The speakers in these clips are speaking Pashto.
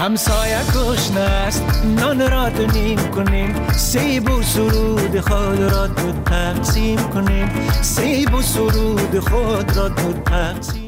همسایه گشنه است نان را نیم کنیم سیب و سرود خود را دو تقسیم کنیم سیب و سرود خود را دو تقسیم.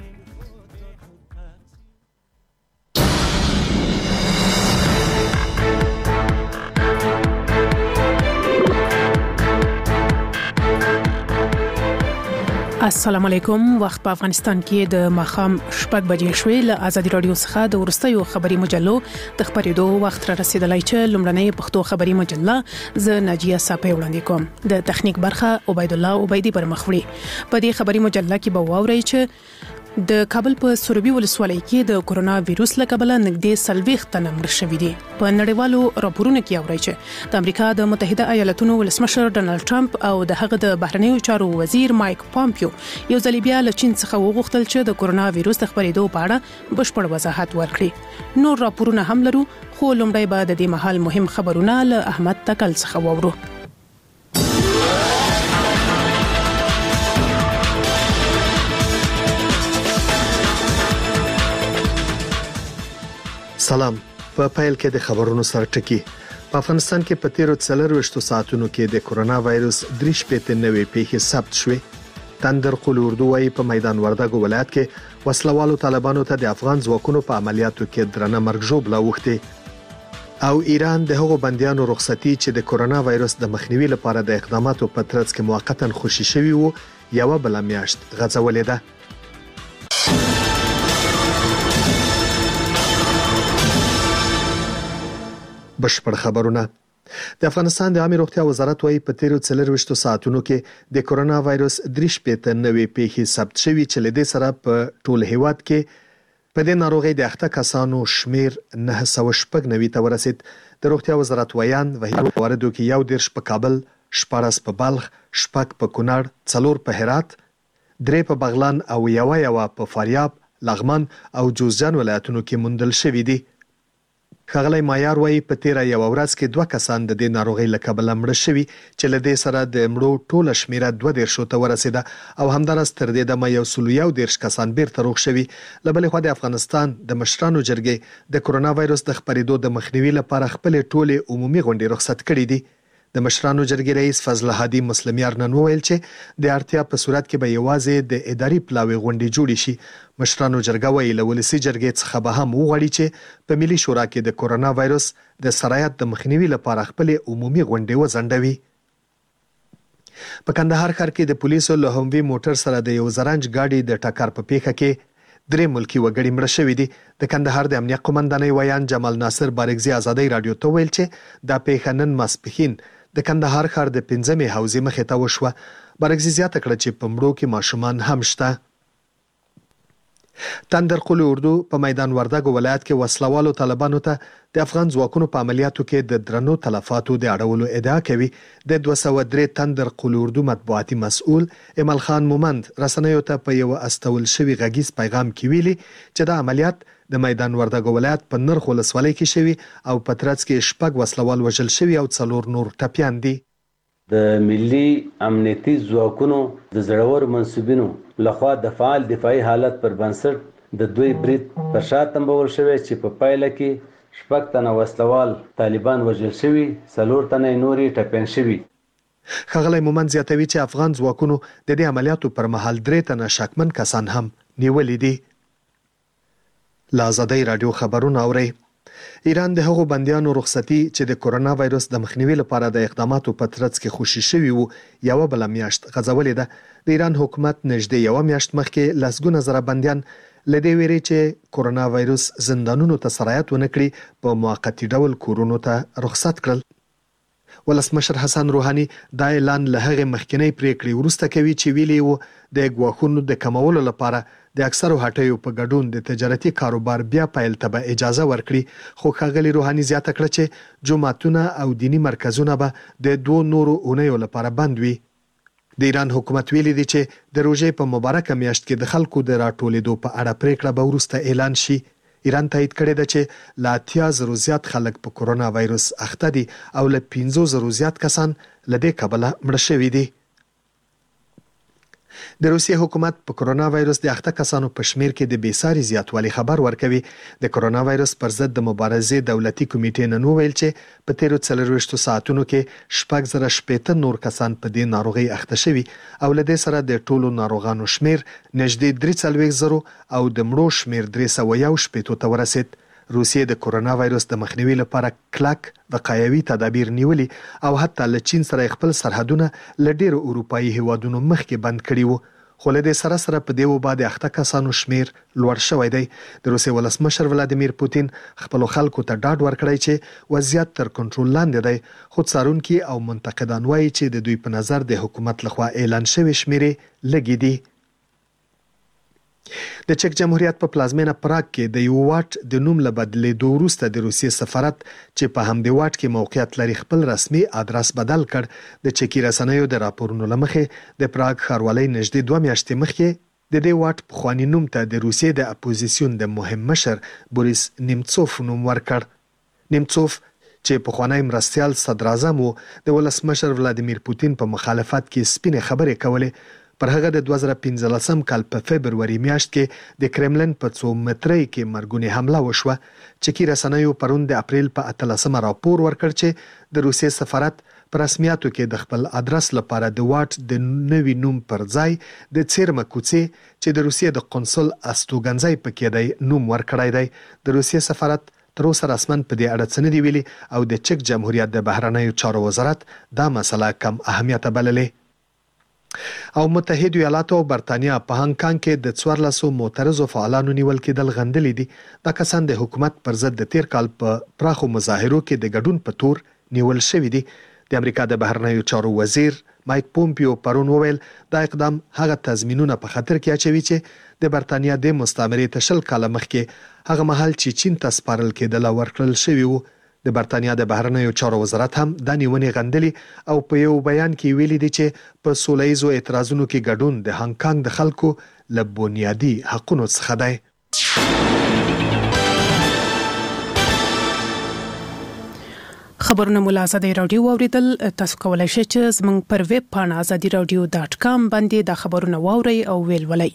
السلام علیکم. وخت په افغانستان کې د ماخام شپږ بجې شوې. له آزادي رادیو څخه د ورستیو خبري مجلو د خبرېدو وخت را رسیدلی چې لومړنۍ پښتو خبري مجله ز ناجیه صاحب وړاندې کوم. د تخنیک برخه عبید الله عبیدی پر مخ وړي. په دې خبري مجله کې به واورئ چې د کابل په سروبي ولسوالۍ کې د کورونا وایروس له کبله نږدې 40 تنه مړ شوي دي. په نړیوالو راپورونو کې اورئ چې د امریکا د متحده ایالاتونو ولسمشر ډونالد ټرمپ او د هغه د بهرنیو چارو وزیر مایک پامپیو یو ځل بیا له چین څخه وغوښتل چې د کورونا وایروس د خبرېدو په اړه بشپړ وضاحت ورکړي. نور راپورونه هم لرو، خو لومړی به د دې مهال مهم خبرونه له احمد تکل څخه واورو. سلام. په پیل کې د خبرونو سره ټکی. په افغانستان کې په تیرو 24 ساعتونو کې د کورونا وایروس 3.9 پیښې ثبت شوې. تندر قول اردو وايي په میدان وردګو ولایت کې وسلوالو طالبانو ته د افغان ځواکونو په عملیاتو کې درنه مرګ ژوبله وخته. او ایران د هغو بنديانو رخصتي چې د کورونا وایروس د مخنیوي لپاره د اقداماتو په ترڅ کې موقتا خوشي شوی وو یو بل میاشت غځولې ده. بشپړ خبرونه. د افغانستان د عامه روغتیا وزارت وايي په تیرو 24 ساعتونو کې د کورونا وایروس 3.9 پیښې ثبت شوې چې له دې سره په ټول هیواد کې په دې ناروغي د اخته کسانو شمیر 990 ته ورسید. د روغتیا وزارت ویان وحید واردو کې یو دیرش په کابل، 14 په بلخ، 6 په کونړ، 4 په هرات، 3 په بغلان او یو په فاریاب، لغمان او جوزجان ولایتونو کې موندل شوې دي. ښاغلی مایار وايي په تیره یو ورځ کې 2 کسان د دې ناروغۍ له کبله مړه شوي چې له دې سره د مړو ټوله شمیره 22 ته ورسیده او همداراز تر دې دمه 111 کسان بیرته روغ شوي. له بلې خوا د افغانستان د مشرانو جرګې د کورونا وایروس د خپرېدو د مخنیوي لپاره خپل ټولې عمومي غونډې رخصت کړې دي. د مشرانو جرګې رئیس فضل هادي مسلمیار نن وویل چې د اړتیا په صورت کې به یوازې د اداري پلاوي غونډې جوړې شي. مشرانو جرګه ویل له ولسی جرګې څخه به هم وغواړي چې په ملي شورا کې د کورونا وایروس د سرایت د مخنیوي لپاره خپل عمومي غونډې وځنډوي. په کندهار ښار کې د پولیسو له هموي موټر سره د یو زرنج گاډي د ټکر په پیښه کې 3 ملکی وګړي مړه شوي دي. د کندهار د امنیت قومندانۍ ویان جمال ناصر بارګزي آزادۍ رادیو ته ویل چې دا پیښه نن ماسپښین د کندهار ښار د 5مې حوزې مخې ته وشوه. بارګزي زیاته کړه چې په مړو کې ماشومان هم شته. تندر قول اردو په میدان وردګو ولایت کې وسلوالو طالبانو ته د افغان ځواکونو په عملیاتو کې د درنو تلفاتو د اړولو ادعا کوي. د 203 تندر قول اردو مطبوعاتي مسؤل ایمل خان مومند رسنیو ته په یو استول شوی غږیز پیغام کې ویلي چې د عملیات د میدان وردګو ولایت په نرخ ولسوالۍ کې شوی او په ترڅ کې 6 وسلوال وژل شوی او 4 نور ټپیان دي. د ملي امنیتي ځواکونو د زړور منسوبینو لخوا د فعال دفاعي حالت پر بنسټ د دوی برید پر شا تنبول شوی چې په پایله کې 6 تنه وسلوال طالبان وژل شوي، 4 تنه نوري ټپیان شوي. ښاغلی مومند زیاتوي چې افغان ځواکونو د دې عملیاتو پر مهال 3 تنه شکمن کسان هم نیولې دي. له آزادۍ رادیو خبرونه اورئ. ایران د هغو بنديانو رخصتي چې د کورونا وایروس د مخنیوي لپاره د اقداماتو په ترڅ کې خوشي شوی وو یو بل میاشت غځولې ده. د ایران حکومت نږدې یو میاشت مخکې لسګونه زره بنديان لدې ویري چې کورونا وایروس زندانونو ته سرایت ونکړي په موقتی ډول کورونو ته رخصت کړل. ولسمشر حسن روحاني دا اعلان له هغه مخکنی پریکړې وروسته کوي چې ویلي وو د ګواښونو د کمولو لپاره د اکثرو هټیو په ګډون د تجارتي کاروبار بیا پیل ته اجازه ورکړي. خو ښاغلي روحاني زیاته کړه چې جمعتونه او دینی مرکزونه به د 2 نورو اونیو لپاره بند وي. د ایران حکومت ویلي دی چې د روژې په مبارکه میاشت کې د خلکو د راټولېدو په اړه پریکړه به وروسته اعلان شي. ایران تایید کړی ده چې لا 80,000 زیات خلک په کورونا وایروس اخته دي او له 50,000 زیات کسان له دې کبله مړه شوي دي. د روسیې حکومت په کرونا وایرس د اخته کسانو په شمیر کې د بیساري زیاتوالي خبر ورکوي. د کرونا وایرس پر ضد د مبارزې دولتي کمیټې نن وویل چې په تیرو 24 ساعتونو کې 6,080 نور کسان په دې ناروغي اخته شوي او له دې سره د ټولو ناروغانو شمیر نږدې 3,000 او د مړو شمیر 311 ته ورسید. روسیې د کرونا وایرس د مخنیوي لپاره کلک وقایوي تدابیر نیولي او حتی له چین سره خپل سرحدونه له ډیرو اروپایي هیوادونو مخکې بند کړي وو. خو له دې سره په دې وبا د اخته کسانو شمیر لوړ شوی دی. د روسیې ولسمشر ولادیمیر پوتین خپل خلکو ته ډاډ ورکړی چې وضعیت تر کنټرول لاندې دی. خو څارونکي او منتقدان وایي چې د دوی په نظر د حکومت لخوا اعلان شوی شمیرې لږې دي. د چک جمهوریت په پلازمینه پراګ کې د یو واټ د نوم له بدلیدو وروسته د روسیې سفارت چې په همدې واټ کې موقعیت لري خپل رسمي ادرس بدل کړ. د چکی رسنیو د راپورونو لمخې د پراګ ښاروالۍ نږدې 2 میاشتې مخکې د دې واټ پخوانی نوم ته د روسیې د اپوزیسیون د مهم مشر بوریس نیمڅوف نوم ورکړ. نیمڅوف چې پخوانی مرستیال صدر اعظم وو د ولسمشر ولادیمیر پوتین په مخالفت کې سپینې خبرې کولې. پر هغه د 2015 کال په فبرवरी میاشت کې د کرملن په 2 مترۍ کې مرګونی حمله وشوه. چکی رسنیو پرون د اپریل په 18 راپور ورکړ چې د روسیې سفارت په رسمیاتو کې د خپل ادرس لپاره د واټ د نوي نوم پر ځای د چیرمه کوڅې چې د روسیې د قونسل استوګنځای پکې دی نوم ورکړی دی. د روسیې سفارت تر اوسه رسمن په دې اړه څه نه دی ویلي او د چک جمهوریت د بهرنیو چارو وزارت دا مسله کم اهمیت بللې. او متحده ایالات او برتانیا په هانګ کانګ کې د 1400 معترضو فعالانو نیول کېدل غندلې دي. دا کسان د حکومت پر ضد د تیر کال په پراخو مظاهرو کې د ګډون په تور نیول شوی دي. د امریکا د بهرنیو چارو وزیر مایک پومپیو پرون وویل دا اقدام هغه تضمینونه په خطر کې اچوي چې د برتانیا د مستعمرې ته 10 کال مخکې هغه مهال چې چین ته سپارل کېدل ورکړل شوی وو. د برتانیا د بهرنیو چارو وزارت هم د نیونې غندلي او په یو بیان کې ویلي دي چې په سولهییزو اعتراضونو کې ګډون د هانګ کانګ د خلکو له بنیادي حقونو څخه دی. خبرونه مو له آزادي رادیو اوریدل. تاسو کولای شئ چې زموږ پر ویب پاڼه azadiradio.com باندې دا خبرونه واورئ او ویلولئ.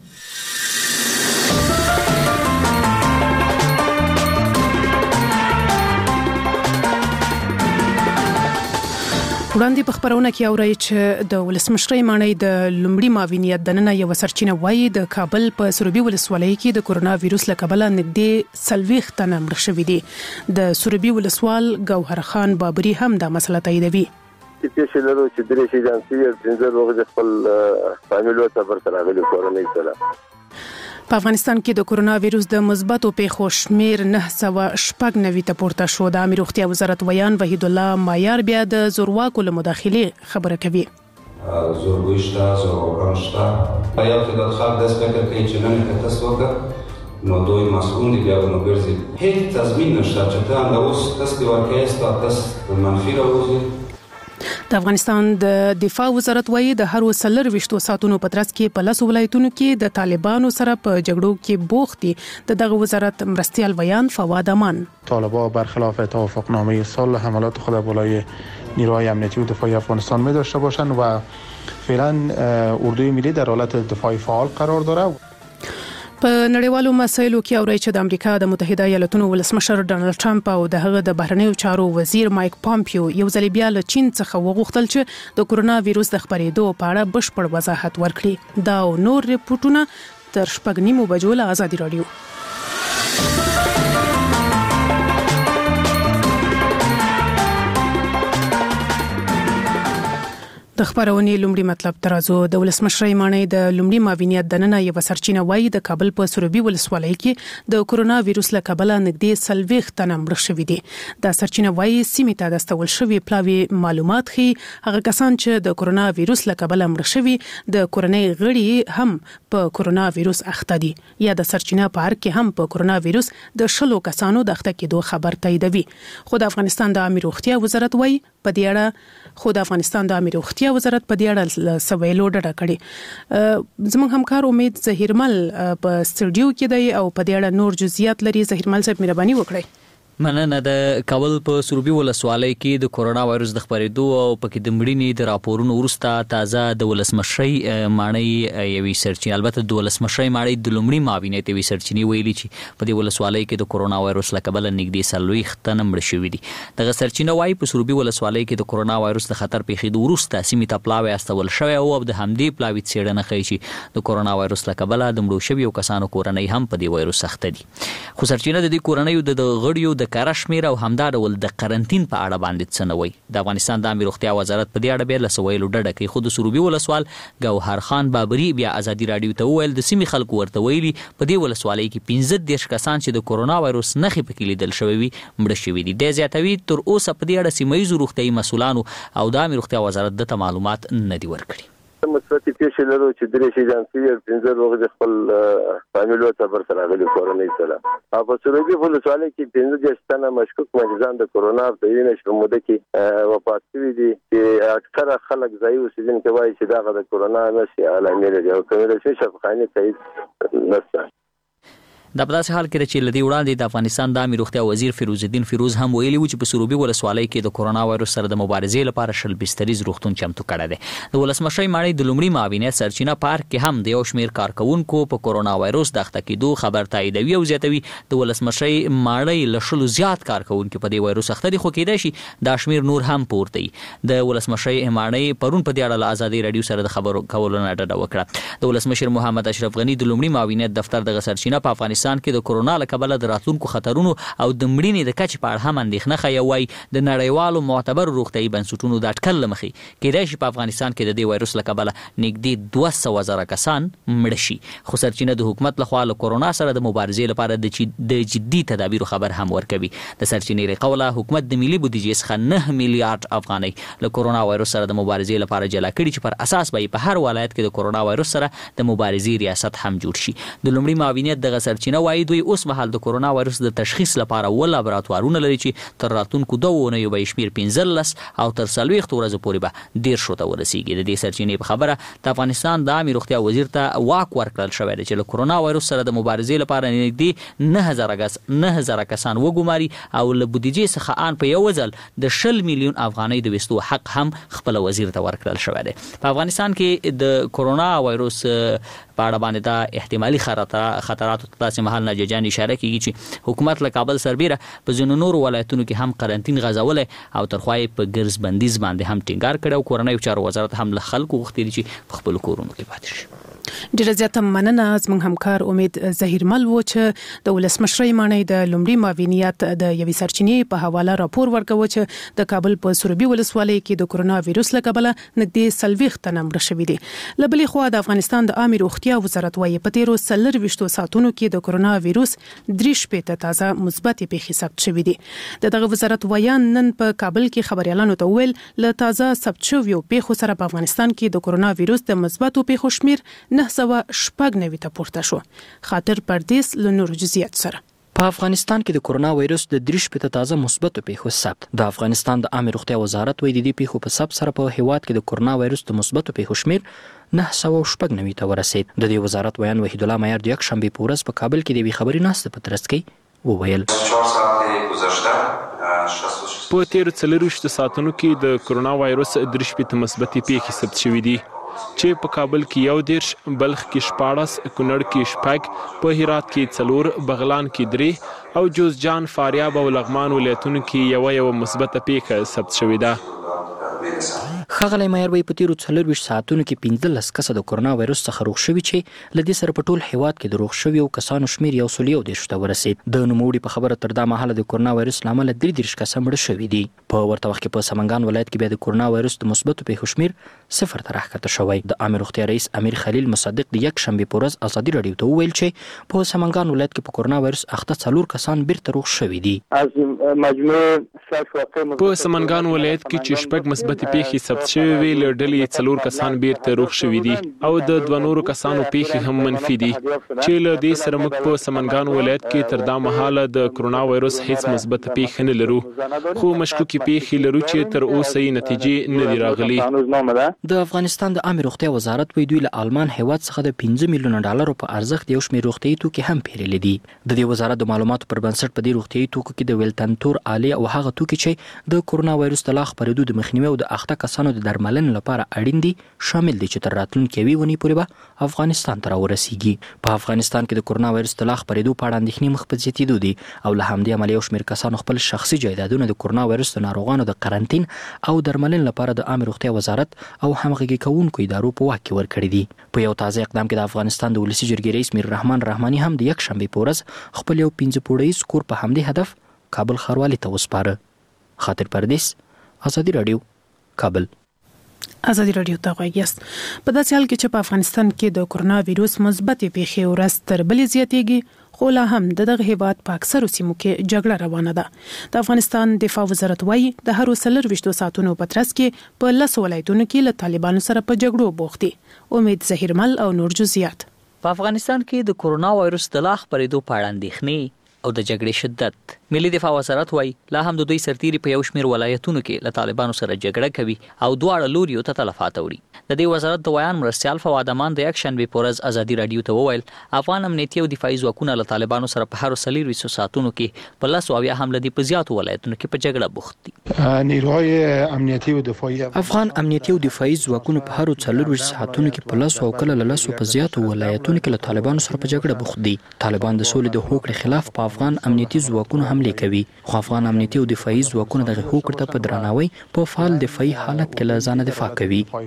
وړاندې په خبرونه کې اورئ چې د ولسمشر مانی د لومړي معاونیت دننه یو سرچینه وایي د کابل په سروبي ولسوالۍ کې د کرونا وایرس له کبله نږدې 40 تنه مړه شوي دي. د سروبي ولسوال ګوهر خان بابري هم دا مسله تاییدوي. چې څه لرو چې درې شي ځانسي پنځه وګړي خپل فامیل او صبر سره غلي کورنۍ سره. په افغانستان کې د کرونا وایرس د مثبتو پیښو شمیر 990 ته پورته شو. د امیر روغتیا وزارت ویان وحید الله مایار بیا د زورواکو له مداخلې خبره کوي. زورګوشتا زورګانشتا یا ته د خلک د سپیکر کې چې نه تاسو وکړه نو دوی مسؤل دي بیا نو ګرځي. هیڅ تضمین نشته چې ته دا اوس تاسو ورکه ستاسو منفي راوځي. د افغانستان د دفاع وزارت وایي د هر 24 ساعتونو په ترڅ کې په 10 ولایتونو کې د طالبانو سره په جګړو کې بوخت دي. دغه وزارت مرستیال بیان فواد امان طالبان برخلاف توافقنامه صلح حملات خود بالای نیروهای امنیتی و دفاعی افغانستان می داشته باشند و فعلا اردوی ملی در حالت دفاعی فعال قرار داره. په نړیوالو مسایلو کې اوري چې د امریکا د متحده ایالاتونو ولسمشر ډانلډ ټرمپ او دغه د بهرنیو چارو وزیر مایک پومپیو یو ځل بیا له چین څخه وغوښتل چې د کرونا وایرس د خپرېدو په اړه بشپړ وضاحت ورکړي. دا او نور ریپورتونه تر 6:30 بجو له آزادي رادیو. د خبرونې لومړی مطلب ترازو د ولسمشر مانی د لومړي معاونیت دننه یو سرچینه وایي د کابل په سروبي ولسوالۍ کې د کرونا وایرس له کبله نږدې 40 تنه مړه شوي دي. دا سرچینه وایي سیمې ته د استول شوی پلاوی معلومات ښيي هغه کسان چې د کرونا وایرس له کبله مړه شوي د کورنۍ غړي هم په کرونا وایرس اخته دي. یا د سرچینه په اړه کې هم په کرونا وایرس د 10 کسانو د اخته کېدو خبر تاییدوي. خو د افغانستان د امیر روغتیا وزارت وایي په دې اړه وزارت په دې اړه سویلو ډډه کړې. زموږ همکار امید زهیرمل په سټوډیو کې دی او په دې اړه نور جزئیات لري. زهیرمل صاحب مهرباني وکړئ. مننه. د کابل په سروبي ولسوالۍ کې د کورونا وایروس د خپرېدو او پکې د مړینې د راپورونو وروسته تازه د ولسمشرۍ ماڼۍ یوې سرچینې، البته د ولسمشرۍ ماڼۍ د لومړي معاونیت یوې سرچینې ویلي چې په دې ولسوالۍ کې د کورونا وایروس له کبله نږدې 40 تنه مړه شوي دي. دغه سرچینه وایي په سروبي ولسوالۍ کې د کورونا وایروس د خطر پیښېدو وروسته سیمې ته پلاوی استول شوی او د همدې پلاوي څېړنه ښیي چې د کورونا وایروس له کبله د مړو شویو کسانو کورنۍ هم په دې وایروس اخته دي. خو سرچینه د دې کورنیو د غړیو د کره شمېر او همدا ډول د قرنطین په اړه باندې څه نه وایي. د افغانستان د عامه روغتیا وزارت په دې اړه بیا له څه ویلو ډډه کوي، خو د سروبي ولسوال ګوهر خان بابري بیا ازادي راډیو ته وویل د سیمې خلکو ورته ویلي په دې ولسوالۍ کې 15 کسان چې د کورونا وایروس نښې پکې لیدل شوي وي مړه شوي دي. د زیاتوي تر اوسه په دې اړه سیمه ییزو روغتیایي مسؤلانو او د عامه روغتیا وزارت دته معلومات نه دي ورکړي. مثبت پیښې لرو چې درې شي جانسي 15 وګړي خپل فامیل ته بر سره غلي کورنۍ سره. په سروبي ولسوالۍ کې 15 تنه مشکوک مریضان د کورونا په وینې موده کې وفات شوي دي چې اکثره خلک ځای اوسیدونکي وایي چې دا د کورونا نشي علامې لري او کومه شي شفاخانه تایید نشته. دا په داسې حال کې چې لدی وړاندې د افغانستان د عامه روغتیا وزیر فیروز الدین فیروز هم ویلي و چې په سروبي ولسوالۍ کې د کورونا وایروس سره د مبارزې لپاره شل بستریز روغتون چمتو کړی دی. د ولسمشرۍ ماڼۍ د لومړي معاونیت سرچینه پارک کې هم د یو شمېر کارکونکو په کورونا وایروس د اخته کېدو خبر تاییدوي او زیاتوي د ولسمشرۍ ماڼۍ له 100 زیات کارکونکو په دې وایروس اخته دي، خو کېدای شي دا شمېر نور هم پورته وي. د ولسمشرۍ ماڼۍ پرون په دې اړه له ازادي راډیو سره د خبرو کولو نه ډډه وکړه. د ولسمشر محمد اشرف غني د لومړي معاونیت دفتر د سرچینه په افغانستان کې د کورونا کبله د راتلونکو خطرونو او د مړینې د کچې په اړه هم اندېښنه ښیي. وایي د نړیوالو معتبرو روغتیایي بنسټونو د اټکل له مخې کېدای شي په افغانستان کې د دې وایروس له کبله نږدې 200,000 کسان مړه شي. خو سرچینه د حکومت لخوا له کورونا سره د مبارزې لپاره د جدي تدابیرو خبر هم ورکوي. د سرچینې له قوله حکومت د ملي بودیجې څخه 9 میلیارډ افغانۍ له کورونا وایروس سره د مبارزې لپاره جلا کړي چې پر اساس به په هر ولایت کې د کورونا وایروس سره د مبارزې ریاست هم جوړ شي. د لومړي معاونیت دغه سرچینه وایي دوی اوس مهال د کورونا وایروس د تشخیص لپاره ول لابراتوارونه لري چې تر راتلونکو 2 اونیو به شمیر 15 او تر 40 ورځې پورې به 10 ته ورسیږي. د دې سرچینې په خبره د افغانستان د عامه روغتیا وزیر ته واک ورکړل شوی دی چې له کورونا وایروس سره د مبارزې لپاره نږدې 9000 کسان وګماري او له بودیجې څخه ان په یو ځل د 20 میلیون افغانۍ د وستو حق هم خپل وزیر ته ورکړل شوی دی. په افغانستان کې د کورونا وایروس په اړه باندې دا احتمالي خطرات تاسو مهال نه جان اشاره کوي چې حکومت له کابل سربیره په ځینو نورو ولایتونو کې هم قرنطین غځولې او ترخوای په ګرځ بندیز باندې هم ټینګار کړو. کورنۍ چارو وزارت هم له خلکو غوښتي چې په خپل کورونو کې پاتې شي. ډیره زیاته مننه زموږ همکار امید ظهیرمل و چې د ولسمشرۍ ماڼۍ د لومړي معاونیت د یوې سرچینې په حواله راپور ورکوي چې د کابل په سروبي ولسوالۍ کې د کورونا وایروس له کبله نږدې 40 تنه مړه شوي دي. له بلې خوا د افغانستان د عامه روغتیا وزارت وايي په تیرو 24 ساعتونو کې د کورونا وایروس 3 تازه مثبت پیښې ثبت شوې دي. دغه وزارت وايي نن په کابل کې خبريالانو ته ویل له تازه ثبت شویو پیښو سره په افغانستان کې د کورونا وایروس د مثبتو پیښو شمیر 990 ته پورته شو. خاطر پردیس له نورو جزئیات سره. په افغانستان کې د کورونا وایروس د 3 تازه مثبتو پیښو ثبت. د افغانستان د عامه روغتیا وزارت وایي د دې پیښو په ثبت سره په هیواد کې د کورونا وایروس د مثبتو پیښو شمیر 990 ته ورسید. د دې وزارت ویان وحید الله معیار د یک شنبه په ورځ په کابل کې د خبري ناسته په ترڅ کې وویل په تیر 24 ساعتونو کې د کورونا وایروس 3 مثبتې پیښې ثبت شوې دي چې په کابل کې 11، بلخ کې 14، کونړ کې 6، په هرات کې 4، بغلان کې 3 او جوزجان، فاریاب او لغمان ولایتونو کې یو مثبت پیښه ثبت شوې ده. ښاغلی معیار وایي په تیرو 24 ساعتونو کې 15 کسه د کورونا وایروس څخه روغ شوي چې له دې سره په ټول هیواد کې د روغ شویو کسانو شمیر 110 ته ورسید. د نوموړي په خبره تر دا مهاله د کورونا وایروس له امله 33 کسه مړه شوي دي. په ورته وخت کې په سمنګان ولایت کې بیا د کورونا وایروس د مثبتو پیښو شمیر 0 ته راښکته شوی. د عامه روغتیا رئیس امیر خلیل مصدق د یک شنبې په ورځ ازادي راډیو ته وویل چې په سمنګان ولایت کې په کورونا وایروس اخته 4 کسان بیرته روغ شوي دي. په سمنګان ولایت کې چې 6 مثبتې پیښې ثبت ثبت شوی وی له ډلې 4 کسان بیرته روغ شوي دي او د 2 نورو کسانو پیښې هم منفي دي چې له دې سره موږ په سمنګان ولایت کې تر دا مهاله د کرونا وایروس هیڅ مثبت پیښه نه لرو خو مشکوکي پیښې لرو چې تر اوسه یې نتیجې نه دي راغلي د افغانستان د عامه روغتیا وزارت وی دوی له آلمان هیواد څخه د 15 میلیون ډالر په ارزښت یو شمېر روغتیايي توکي هم پیرلي دي د دې وزارت د معلوماتو پر بنسټ په دې روغتیايي توکو کې د ویلتنتور آلی او هغه توکي چې د کرونا وایروس د لا خپرېدو د مخنیوي او د اخته کسانو د درملنې لپاره اړین دي شامل دي چې تر راتلونکي ونې پورې به افغانستان ته راورسیږي په افغانستان کې د کرونا وایروس د لا خپرېدو په اړه اندېښنې مخ په زیاتېدو دي او له همدې امله یو شمېر کسانو خپل شخصي جایدادونه د کرونا وایروس د ناروغانو د قرنطین او درملنې لپاره د عامه روغتیا وزارت او همغږي کوونکو ادارو په واک کې ورکړي دي په یو تازه اقدام کې د افغانستان د ولسی جرګې رئیس میر رحمان رحماني هم د یک شنبه په ورځ خپل یو 15 پوړیز کور په همدې هدف کابل ښاروالۍ ته وسپاره. خاطر پردیس، ازادي رادیو، کابل. ازادي رادیو ته غوږیاست. په داسې حال کې چې په افغانستان کې د کرونا وایروس مثبت پیښې ورځ تر بلې زیاتېږي خو لا هم دغه هیواد په اکثرو سیمو کې جګړه روانه ده. د افغانستان دفاع وزارت وايي د هر 24 ساعتونو په ترڅ کې په 10 ولایتونو کې له طالبانو سره په جګړو بوخت دي. امید ظهیرمل او نور جزئیات. په افغانستان کې د کرونا وایروس د لا خپرېدو په اړه اندېښنې او د جګړې شدت ملي دفاع وزارت وايي لا هم د دوی سرتيري په یو شمېر ولایتونو کې له طالبانو سره جګړه کوي او دواړه لوريو ته تلفات وړي. د دې وزارت د ویان مرستيال فواد امان د یک شنبه په ورځ ازادي رادیو ته وویل افغان امنیتي او دفاعي ځواکونه له طالبانو سره په هر 24 ساعتونو کې په 10 او یا هم لدی په زیاتو ولایتونو کې په جګړه بوخت دي. نیروهای امنیتي او دفاعي افغان امنیتي او دفاعي ځواکونه په هر 24 ساعتونو کې په 10 او کله له 10 په زیاتو ولایتونو کې له طالبانو سره په جګړه بوخت دي. طالبان د سولې د هوکړې خلاف په افغان امنیتي ځواکونو حمله کوي خو افغان امنیتي او دفاعي ځواکونه د هوکړې ته په درناوي په فعال دفاعي حالت کې له ځانه دفاع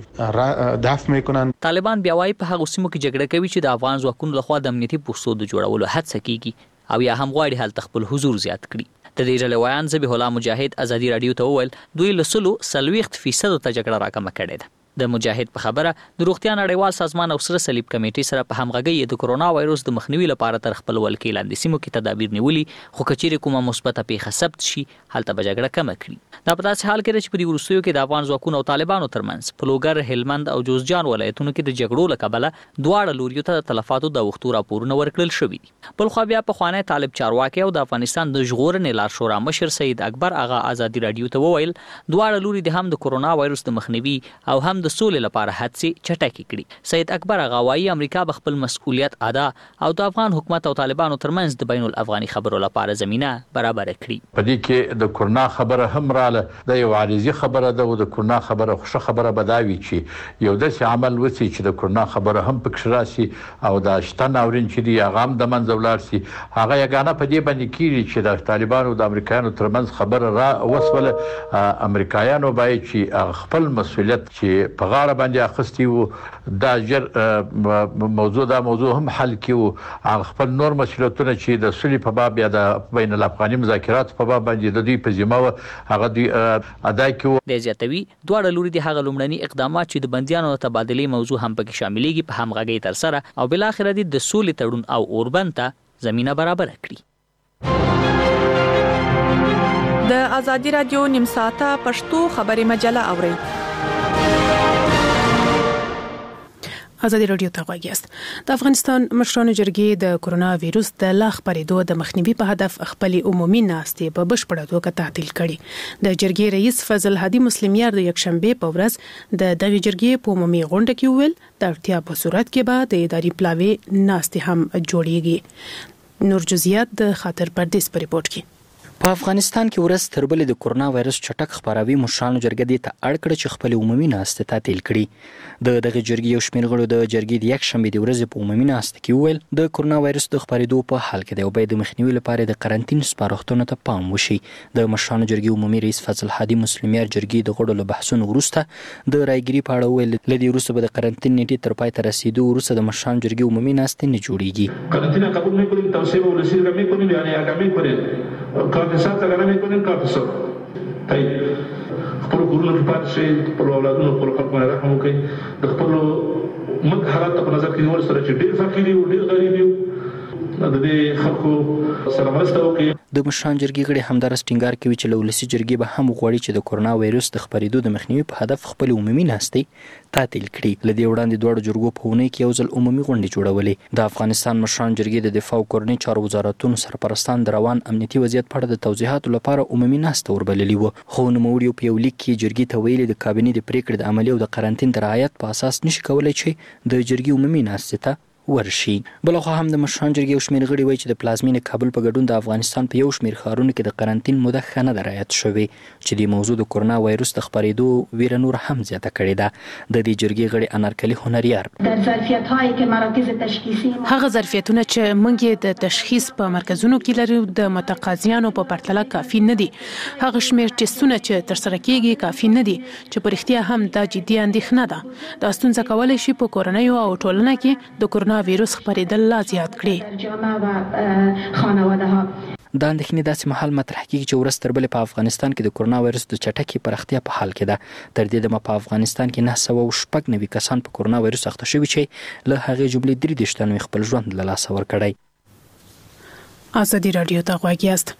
کوي. طالبان بیا وايي په هغه سیمو کې جګړه کوي چې د افغان ځواکونو لخوا د امنیتي پوستو د جوړولو هڅه کیږي او یا هم غواړي هلته خپل حضور زیات کړي. د دې ډلې ویان ذبیح الله مجاهد ازادي رادیو ته وویل دوی له 40% ته جګړه راکمه کړې ده. د مجاهد په خبره د روغتیا نړیوال سازمان او سره صلیب کمیټې سره په همغږي د کرونا وایروس د مخنیوي لپاره تر خپل ولکې لاندې سیمو کې تدابیر نیولي خو کچېرې کومه مثبته پیښه ثبت شي هلته به جګړه کمه کړي. دا په داسې حال کې چې په دې وروستیو کې د افغان ځواکونو او طالبانو ترمنځ په لوګر، هلمند او جوزجان ولایتونو کې د جګړو له کبله دواړه لوریو ته د تلفاتو د وختو راپورونه ورکړل شوي دي. بل خو بیا په خوانی طالب چارواکي او د افغانستان د ژغورنې لارښود مشر سید اکبر اغا ازادي رادیو ته وویل دواړه لوري د هم د کرونا وایروس د مخنیوي او هم د سولې لپاره چټکی کړي. سید اکبر غوايي امریکا به خپل مسؤلیت ادا او د افغان حکومت او طالبانو ترمنځ د بین الافغاني خبرو لپاره زمينه برابر کړي. په دې کې د کرونا خبره هم رااله د یو عارضي خبره ده او د کرونا خبره خوشو خبره بداوي چې یو داسې عمل وسی چې د کرونا خبره هم پکښ راسي او د شته ناورین چې دی هغه هم د منځ ولار سي هغه یګانه په دې باندې کیږي چې د طالبانو او د امریکایانو ترمنځ خبره را وسوله امریکایانو باید چې خپل مسؤلیت چې په غاړه باندې خستیو دا جر موضوع هم حل کیو خپل نور مسؤلیتونه چې د سولې په باب یا د بین الافغاني مذاکرات په باب باندې د دوی په ذمه هغه دوی ادا کیو. د زیاتوي دواړه لوري د هغه لومړني اقدامات چې د بنديانو تبادلې موضوع هم پکې شاملېږي په همغږي تر سره او بل اخر د سولې تړون او اوربند ته زمينه برابر کړي. د ازادي رادیو نیم ساعته پښتو خبري مجله اوري. ازادي رادیو ته غوږیاست. د افغانستان مشرانو جرګې د کرونا وایروس د لا خپرېدو د مخنیوي په هدف خپل عمومي ناستې په بشپړه توګه تعطیل کړي. د جرګې رئیس فضل هادي مسلمیار د یکشنبه په ورځ د دغه جرګې په عمومي غونډه کې ویل د اړتیا په صورت کې به د اداري پلاوي ناستې هم جوړیږي. نور جزئیات د خاطر پردیس په ریپورت کې. په افغانستان کې ورځ تر بلې د کرونا وایروس چټک خپراوي مشرانو جرګې دې ته اړ کړ چې خپل عمومي ناستې تعطیل کړي. دغه جرګې یو شمېر غړو د جرګې د یک شنبې د ورځې په عمومي ناستې کې وویل د کرونا وایروس د خپرېدو په حال کې د یو بل د مخنیوي لپاره د قرنطین سپارښتنو ته پام وشي. د مشرانو جرګې عمومي رئیس فضل هادي مسلمیار جرګې د غړو له بحثونو وروسته د رایګري په اړه ویل لدې وروسته به د قرنطین نیټې تر پای ته رسیدو وروسته د مشرانو جرګې عمومي ناستې نه جوړیږي. قرنطین قبول نمی‌کنیم، توصیه به ولسی را می‌کنیم، یعنی آگاهی کنیم. کارتسات اگر نمی‌کنیم کارتسات. طيب خپل کورونه په پات شي خپل اولادونو خپل خلکو نه رحم وکړي. د خپل مګ حالات په نظر کې نیول سره چې ډېر فقیر او ډېر غریب یو د دې خلکو سره مرسته وکړي. د مشران جرګې غړي همدارس ټینګار کوي چې له ولسي جرګې به هم غواړي چې د کورونا وایروس د خپرېدو د مخنیوي په هدف خپل عمومي ناستې تعطیل کړي. له دې وړاندې دواړو جرګو په اونۍ کې یو ځل عمومي غونډې جوړولې. د افغانستان مشران جرګې د دفاع او کورنۍ چارو وزارتونو سرپرستان د روان امنیتي وضعیت په اړه د توضیحاتو لپاره عمومي ناسته وربللې وه، خو نوموړي په یو لیک کې جرګې ته ویلي د کابینې د پریکړې د عملي او د قرنطین د رعایت په اساس نشي کولای چې د جرګې عمومي ناستې ته ورشي. بلخو هم د مشران جرګې یو شمېر غړي وایي چې د پلازمینې کابل په ګډون د افغانستان په یو شمېر ښارونو کې د قرنطین موده ښه نه ده رعایت شوې، چې د موضوع د کورونا وایروس د خپرېدو ویره نور هم زیاته کړې ده. د دې جرګې غړي انارکلي هنریار هغه ظرفیتونه چې موږ یې د تشخیص په مرکزونو کې لرو د متقاضیانو په پرتله کافي نه دي. هغه شمېر ټیسټونه چې ترسره کیږي کافي نه دي، چې په رښتیا هم دا جدي اندېښنه ده. دا ستونزه کولی شي په کورنۍ او ټولنه کې د کورونا وایروس خپرېدل لا زیات کړي. دا اندېښنې داسې مهال مطرح کیږي چې ورځ تر بلې په افغانستان کې د کورونا وایروس د چټکې پراختیا په حال کې ده. تر دې دمه په افغانستان کې 996 کسان په کورونا وایروس اخته شوي چې له هغې جملې 33 تنو خپل ژوند له لاسه ورکړی. ازادي رادیو ته غوږ یاست.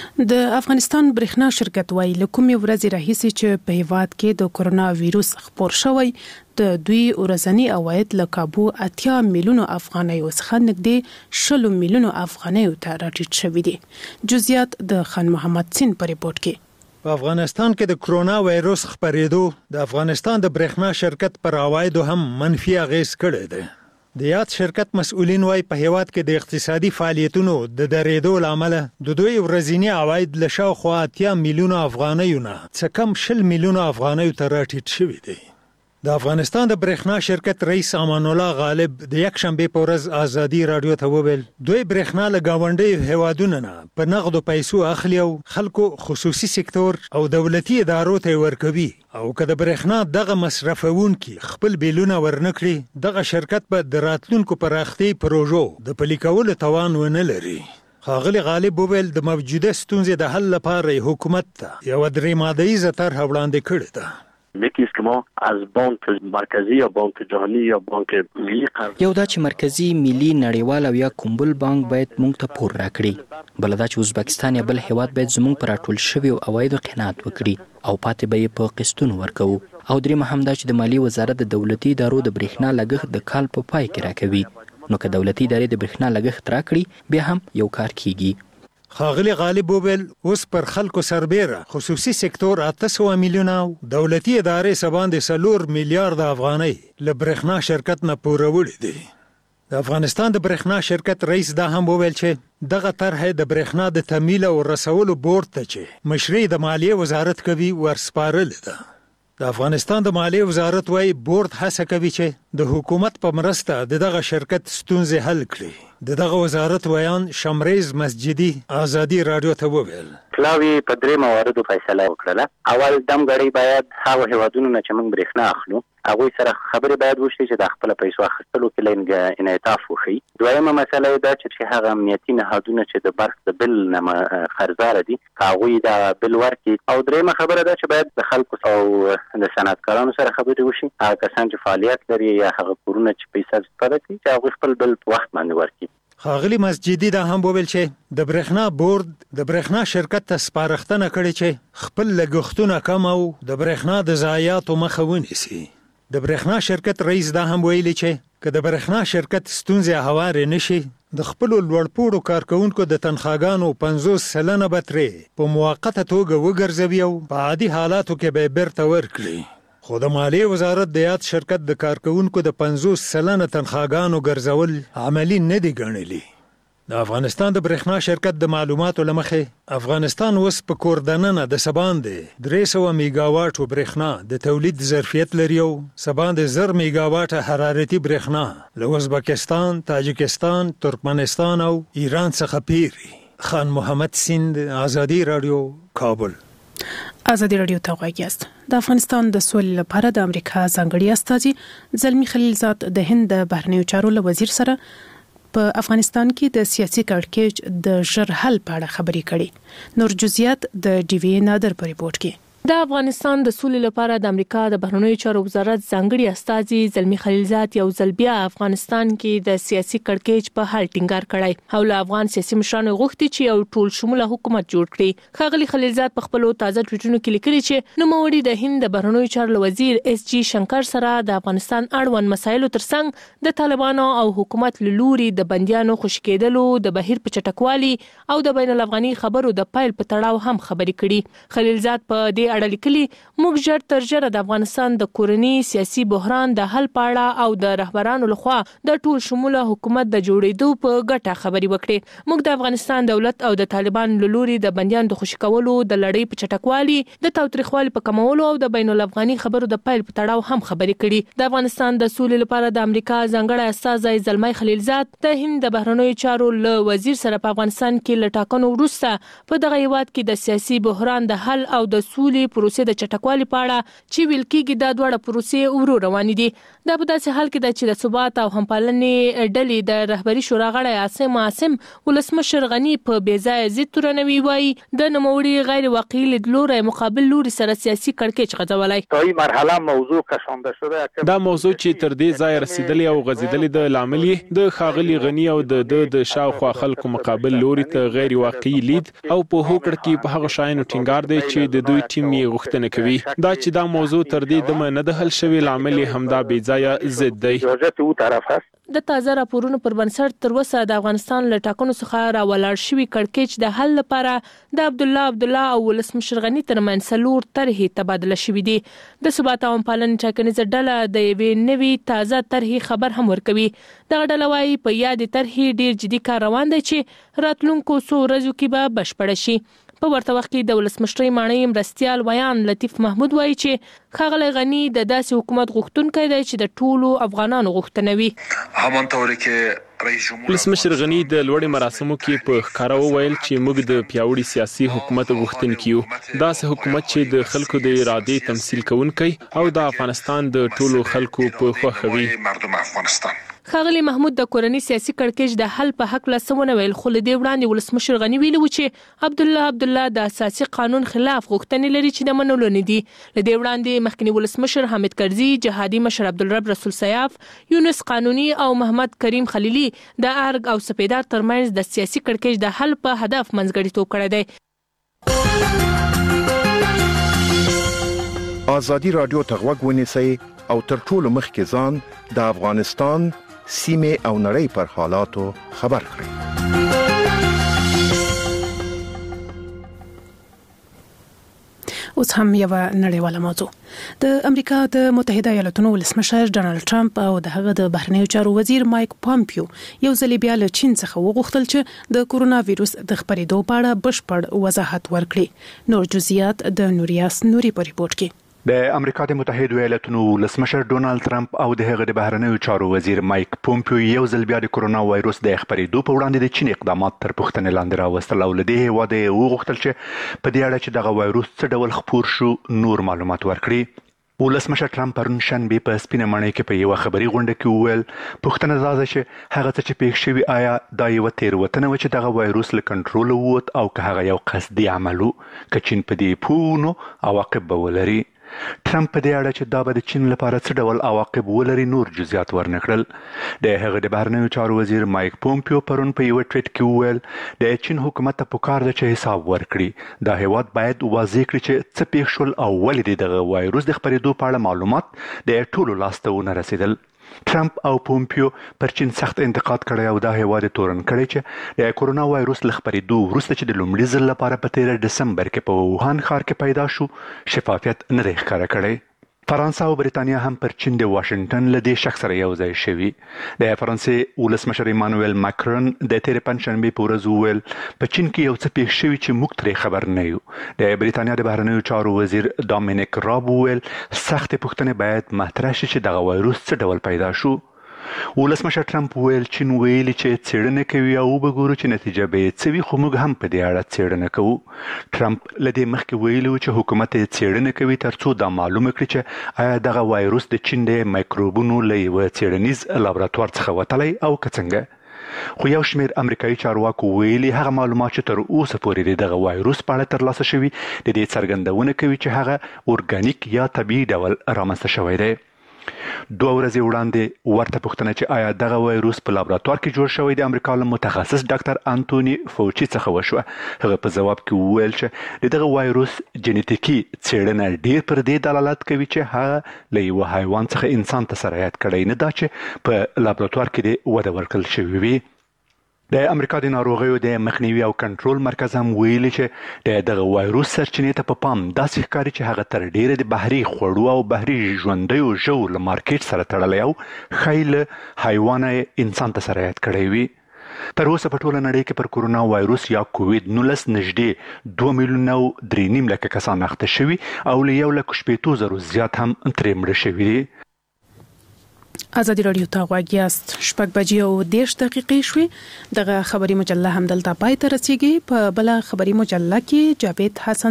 د افغانستان برېښنا شرکت وايي له کومې ورځې راهیسې چې په هیواد کې د کورونا وایروس خپور شوی د دوی ورځنی عواید له کابو 80 میلیونو افغانیو څخه نږدې 60 میلیونو افغانیو ته راټیټ شوي دي. جزئیات د خان محمد سین په ریپورت کې. په افغانستان کې د کورونا وایروس خپرېدو د افغانستان د برېښنا شرکت پر عوایدو هم منفي اغېز کړی دی. د یاد شرکت مسؤلین وايي په هیواد کې د اقتصادي فعالیتونو د درېدو لامل د دوی ورځنی عواید له شاوخوا 80 میلیونو افغانیو نه څه کم 60 میلیونو افغانیو ته راټیټ شوي دي. د افغانستان د برېښنا شرکت رئیس امان الله غالب د یکشنبه په ورځ ازادي رادیو ته وویل دوی برېښنا له گاونډي هیوادونو نه په نغدو پیسو اخلي او خلکو خصوصي سکتور او دولتي ادارو ته ورکوي، او که د برېښنا دغه مصرفونکي خپل بیلونه ورنکړي دغه شرکت به د راتلونکو پراختي پروژو د پلي کولو توان ونه لري. ښاغلي غالب وویل د موجوده ستونزې د حل لپاره حکومت ته یو درې مادهیزه طرح وړاندې کړې ده. یکی است که ما از بانک مرکزی یا بانک جهانی یا بانک ملی یو دا چې مرکزی ملی نړیوال او یا کومبل بانک باید موږ ته پور راکړي، بل دا چې ازبکستان یا بل هیواد باید زموږ پر راټول شوي عوایدو قناعت وکړي او پاتې به یې په قسطونو ورکوو، او درېیمه هم دا چې د مالیې وزارت د دولتي ادارو د برېښنا لګښت د کال په پای کې راکوي، نو که دولتي ادارې د برېښنا لګښت راکړي بیا هم یو کار کیږي. ښاغلي غالب وویل اوس پر خلکو سربیره خصوصي سکتور 800 میلیونه او دولتي ادارې سباندې 4 میلیارډ افغانۍ له برېښنا شرکت نه پوروړي دي. د افغانستان د برېښنا شرکت رئیس دا هم وویل چې دغه طرح د برېښنا د تمویل او رسولو بورډ ته چې مشري د مالیې وزارت کوي ورسپارل ده. د افغانستان د مالیې وزارت وايي بورډ هڅه کوي چې د حکومت په مرسته دغه شرکت ستونزې حل کړي. دغه وزارت ویان شمریز مسجدي ازادي رادیو ته وویل کلاوی په درې مواردو فیصله وکړه. اول دمګړی باید هغه هیوادونو نه چې موږ برېښنا اخلو هغه سره خبرې باید وشي چې د خپل پیسو اخیستلو کې لنګ انعطاف وشي. دویمه مسله دا چې هغه امنیتي نهادونه چې د برق د بل نه خرڅدار دي هغه دا بل ورکړي. او دریمه خبره دا چې باید د خلکو او د صنعتکارانو سره خبرې وشي، هغه کسان چې فعالیت لري یا هغه کورونه چې پیسې استفاده کوي چې هغه خپل بل په وخت باندې ورکړي. ښاغلي مسجدي دا هم وویل چې د برېښنا بورډ د برېښنا شرکت ته سپارښتنه کړې چې خپل لګښتونه کم او د برېښنا د ضایعاتو مخه ونیسي. د برېښنا شرکت رئیس دا هم ویلي چې که د برېښنا شرکت ستونزې هوارې نشي د خپل لوړپوړو کارکونکو د تنخواګانو 50% به ترې په موقته توګه وګرځوي او په عادي حالاتو کې به بیرته ورکړي. خو د مالیې وزارت د یاد شرکت د کارکونکو د 50% تنخواګانو ګرځول عملی نه دي ګڼلي. د افغانستان د برېښنا شرکت د معلوماتو له مخې افغانستان اوس په کور دننه د سباندې 300 میگاواټو برېښنا د تولید ظرفیت لري او سباندې 1000 میگاواټه حرارتي برېښنا له ازبکستان، تاجکستان، ترکمنستان او ایران څخه پیری. خان محمد سیند، ازادي رادیو، کابل. ازادي رادیو ته غوږ یاست. د افغانستان د سولې لپاره د امریکا ځانګړي استازي زلمی خلیلزاد د هند د بهرنیو چارو له وزیر سره په افغانستان کې د سیاسي کړکېچ د ژر حل په اړه خبرې کړې. نور جزئیات د ډي وی نادر په ریپورت کې. د افغانستان د سولې لپاره د امریکا د بهرنیو چارو وزارت ځانګړي استازي زلمی خلیلزاد یو ځل بیا افغانستان کې د سیاسي کړکېچ په حال ټینګار کړی او له افغان سیاسي مشرانو غوښتي چې یو ټول شموله حکومت جوړ کړي. ښاغلي خلیلزاد په خپل تازه ټویټونو کې لیکلي چې نوموړي د هند د بهرنیو چارو وزیر اس جی شنکر سره د افغانستان اړوند مسایلو ترڅنګ د طالبانو او حکومت له لوري د بنديانو خوشی کېدلو د بهیر په چټکوالي او د بین الافغاني خبرو د پایل په تړاو هم خبرې کړي. خلیلزاد په دې اړه لیکلي موږ ژر تر ژره د افغانستان د کورني سیاسي بحران د حل پاړه او د رهبرانو لخوا د ټول شموله حکومت د جوړېدو په ګټه خبرې وکړي. موږ د افغانستان دولت او د طالبان له لوري د بنديانو د خوشی کولو د لړۍ په چټکوالي د تاوتریخوالي په کمولو او د بین الافغاني خبرو د پایل په تړاو هم خبرې کړي. د افغانستان د سولې لپاره د امریکا ځانګړی استازی زلمی خلیلزاد د هند د بهرنیو چارو له وزیر سره په افغانستان کې له ټاکنو وروسته په دغه هیواد کې د سیاسي بحران د حل او د سولې پروسې د چټکوالي په اړه چې ویل کېږي دا دواړه پروسې ورو روانې دي. دا په داسې حال کې ده چې د ثبات او همپالنې ډلې د رهبري شورا غړی عاصم ولسمشر غني په بې ځایه ضد تورنوي وایي د نوموړي غیر واقعي لیدلوری مقابل لوري سره سیاسي کړکېچ غځولی. تا مرحله موضوع کشانده شده دا موضوع چې تر دې ځای رسیدلې او غځېدلې د لامل د ښاغلي غني او د شاوخوا خلکو مقابل لوري ته غیر واقعي لید او په هوکړه کې په هغه شایانو ټینګار دی چې د دوی ټیم یې غوښتنه کوي. دا چې دا موضوع تر دې دمه نه ده حل شوی لامل همدا بې ځایه ضد دی. د تازه راپورونو پر بنسټ تر اوسه د افغانستان له ټاکنو څخه راولاړ شوي کړکېچ د حل لپاره د عبدالله او ولسمشر غني ترمنځ 4 طرحې تبادله شوې دي. د ثبات او همپالنې ټاکنیزه ډله د یوې نوې تازه طرحې خبر هم ورکوي. دغه ډله وايي په یادې طرحې ډیر جدي کار روان دی چې راتلونکو څو ورځو کې به بشپړه شي. په ورته وخت کې د ولسمشرۍ ماڼۍ مرستیال ویان لطیف محمود وایي چې ښاغلی غني د داسې حکومت غوښتونکی دی چې د ټولو افغانانو غوښتنه وي. همانطور کې ولسمشر غني د لوړې مراسمو کې په ښکاره وویل چې موږ د پیاوړي سیاسي حکومت غوښتونکي یو. داسې حکومت چې د خلکو د ارادې تمثیل کوونکی او د افغانستان د ټولو خلکو په خوښه وي. ښاغلی محمود د کورني سیاسي کړکېچ د حل په حق لسونه ویل خو له دې وړاندې ولسمشر غني ویلي و چې عبدالله د اساسي قانون خلاف غوښتنې لري چې د منلو نه دي. له دې وړاندې مخکنی ولسمشر حامد کرزي، جهادي مشر عبدالرب رسول سیاف، یونس قانوني او محمد کریم خلیلي د ارګ او سپیدار ترمنځ د سیاسي کړکېچ د حل په هدف منځګړیتوب کړی دی. آزادي رادیو ته غوږ ونیسئ او تر ټولو مخکې ځان د افغانستان سیمه او نړۍ پر حالاتو خبر کړئ. اوس هم یو نړیواله موضوع. د امریکا د متحده ایالاتونو ولسمشر ډانلډ ټرمپ او د هغه د بهرنیو چارو وزیر مایک پامپیو یو ځل بیا له چین څخه وغوښتل چې د کورونا وایروس د خپرېدو په اړه بشپړ وضاحت ورکړي. نور جزئیات د نوریاس نوري په ریپورت کې. د امریکا د متحده ایالاتونو ولسمشر ډونالد ټرمپ او د هغه د بهرنیو چارو وزیر مایک پومپیو یو ځل بیا د کورونا وایروس د خپرېدو په وړاندې د چین اقدامات تر پوښتنې لاندې راوستل او له دې هیواده وغوښتل چې په دې اړه چې دغه وایروس څه ډول خپور شو نور معلومات ورکړي. ولسمشر ټرمپ پرون شنبه په سپینه ماڼۍ کې په یو خبري غونډه کې وویل پوښتنه دا ده چې هغه څه چې پېښ شوی آیا دا یو تېروتنه و چې دغه وایروس له کنټرول ووت او که هغه یو قصدي عمل و که چین په دې پوه نو عواقب به ولري. ټرمپ په دې اړه چې دا به د چین لپاره څه ډول عواقب ولري نور جزئیات ورنکړل. د هغه د بهرنیو چارو وزیر مایک پومپیو پرون په یو ټویټ کې وویل د چین حکومت ته پکار ده چې حساب ورکړي. دا هیواد باید واضح کړي چې څه پېښ شول او ولې دغه وایروس د خپرېدو په اړه معلومات د ټولو لاس ته ونه رسیدل. ټرمپ او پومپیو پر چین سخت انتقاد کړی او دا هیواد تورن کړی چې د کورونا وایروس له خپرېدو وروسته چې د لومړي ځل لپاره په 13 ډسمبر کې په ووهان ښار کې پیدا شو شفافیت نه دی ښکاره کړی. فرانسه او بریتانیا هم پر چین د واشنگټن له دې شخص سره یو ځای شوي. د فرانسې ولسمشر ایمانوئل ماکرون د تېرې پنجشنبې په ورځ وویل په چین کې یو څه پېښ شوي چې موږ ترې خبر نه یو. د بریتانیا د بهرنیو چارو وزیر ډامینیک راب وویل سختې پوښتنې باید مطرح شي چې دغه وایروس څه ډول پیدا شو. ولسمشر ټرمپ ویل چین ویلي چې څېړنه کوي او وګورو چې نتیجه به یې څه وي خو موږ هم په دې اړه څېړنه کوو. ټرمپ له دې مخکې ویلي و چې حکومت یې څېړنه کوي ترڅو دا معلومه کړي چې آیا دغه وایروس د چین د مایکروبونو له یوه څېړنیز لابراتوار څخه وتلی او که څنګه. خو یو شمېر امریکایي چارواکو ویلي هغه معلومات چې تر اوسه پورې دغه وایروس په اړه ترلاسه شوي د دې څرګندونه کوي چې هغه اورګانیک یا طبیعي ډول رامنځته شوی دی. 2 ورځې وړاندې ورته پوښتنه چې آیا دغه وایروس په لابراتوار کې جوړ شوی د امریکا له متخصص ډاکټر انټونی فوچي څخه وشوه. هغه په ځواب کې وویل چې دغه وایروس جنیتیکي څېړنه ډېر پر دې دلالت کوي چې هغه له یو حیوان څخه انسان ته سرایت کړی نه دا چې په لابراتوار کې د وده ورکړل شوی وي. د امریکا د ناروغیو د مخنیوي او کنټرول مرکز هم ویلي چې دغه وایروس سرچینې ته په پام داسې ښکاري چې هغه تر ډیره د بحري خوړو او بحري ژوندیو ژوو له مارکیټ سره تړلی او ښایي له حیوانه انسان ته سرایت کړی وي. تر اوسه په ټوله نړۍ کې پر کورونا وایروس یا کووید 19 نږدې 2 میلیونه او 3.5 لکه کسان اخته شوي او له 1,000,000 زیات هم ترې مړه شوي دي. ازادي رادیو ته غواړئ 6:30 شوي دغه خبري مجله هم دلته پای ته رسیدي. په بل خبري مجله کې جاوید حسن